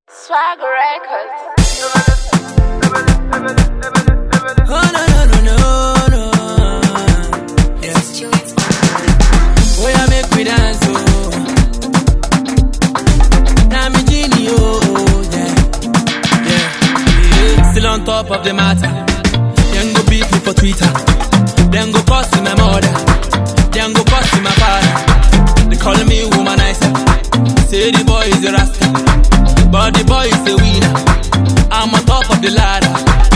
Swag Records. Oh no. Yes. Oh yeah, make we dance, oh. Now me genie, oh yeah. Still on top of the matter. Then go beat me for Twitter. Then go cuss my mother. Then go cuss my father. They call me womanizer. Say the boy is a rasta, but the boy is a winner. I'm on top of the ladder.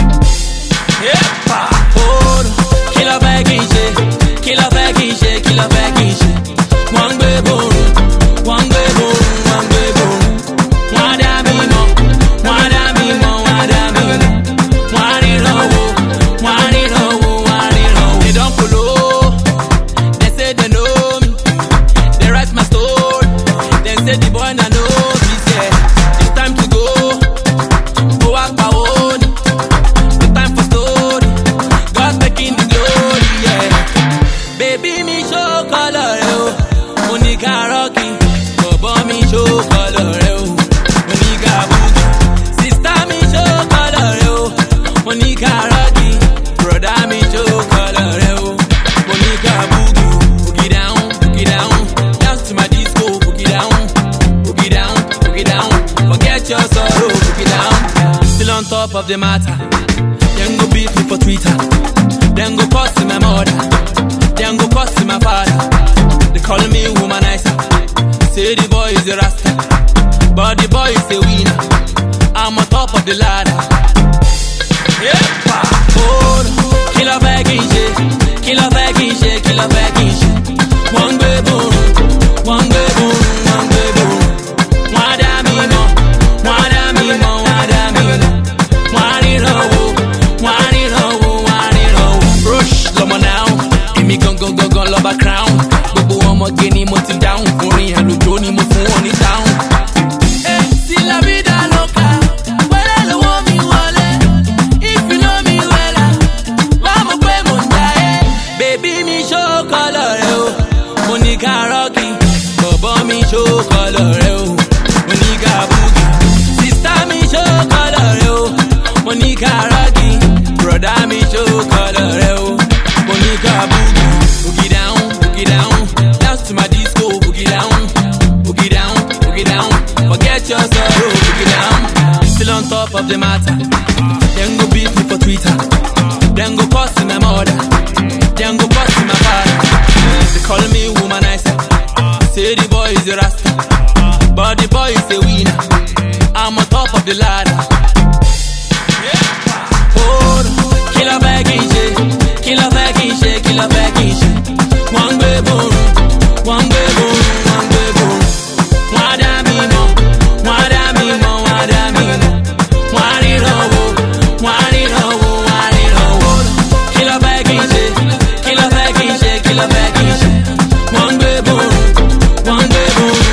Yepa, oh, kill a bag in shit, kill a bag in shit, kill a bag in shit. One baby, one baby, one baby. One damn mo, one damn mo, one damn mo. One in row, one in row, one in row. They don't follow. They say they know me. They write my story. They say the boy na know me. Say it's time to go. Go out my own. No time for story. God making the glory, yeah. Baby, me show color, oh. Monica Rocky. Bobo, me show color, oh. Monica Boogie. Sister, me show color, oh. Monica Rocky. Brother, me show color, oh. Monica Boogie. Boogie down, boogie down. Dance to my disco, boogie down. Boogie down, boogie down. Forget your sorrow, boogie down. Still on top of the matter. Then go beat me for Twitter. Then go cuss my mother. Then go cuss my father. They call me womanizer. Say the boy is a rasta, but the boy is a winner. I'm on top of the ladder. Yepa, oh, kill a bag in shit, kill a bag in shit, kill a bag in shit. One baby, one baby, one baby. One damn mo, one damn mo, one damn mo. One in row, one in row, one in row. Rush, come on now, give me gun, love a crown. Gbogbo ọmọ gini mo ti down, orin àlùjọ ni mo fún wọn ní town. Eh, si la vida loca, wẹ́rẹ́ lọ́wọ́ mi wọlé. If you know me well, wá mọ̀ pé mo ń jayé. Baby mi show color rẹ o, Monica Rocky. Bọ̀bọ̀ mi show color rẹ o, Monica Boogie. Sister mi show color rẹ o, Monica Rocky. Brother mi show color rẹ o, Monica Boogie. Boogie down, boogie down. Dance to my disco, boogie down. Boogie down, boogie down. Forget your sorrow, boogie down. Still on top of the matter. Then go beat me for Twitter. Then go cuss my mother. Then go cuss my father. They call me womanizer. Say the boy is a rasta, but the boy is a winner. I'm on top of the ladder. Oh, kill a bag in shit, kill a bag in shit, kill a bag in shit. One baby, one baby, one baby. One damn mo, one damn mo, one damn mo. One in row, one in row, one in row. Kill a bag in shit, kill a bag in shit, kill a bag in shit. One baby, one baby.